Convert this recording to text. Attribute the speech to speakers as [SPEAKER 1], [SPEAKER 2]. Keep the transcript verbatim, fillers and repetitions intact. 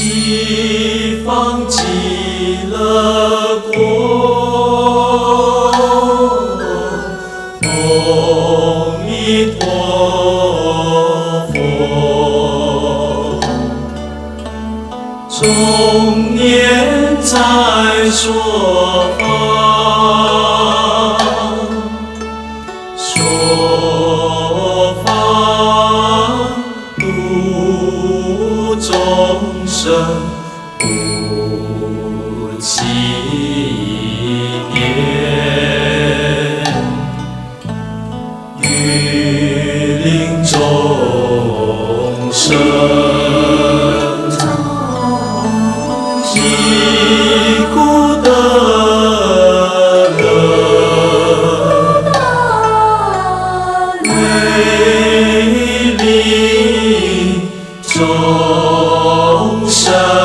[SPEAKER 1] 西方极乐国，阿弥陀佛，终年在说法，说法度众生无期年，欲令众生离苦得乐，为利众生。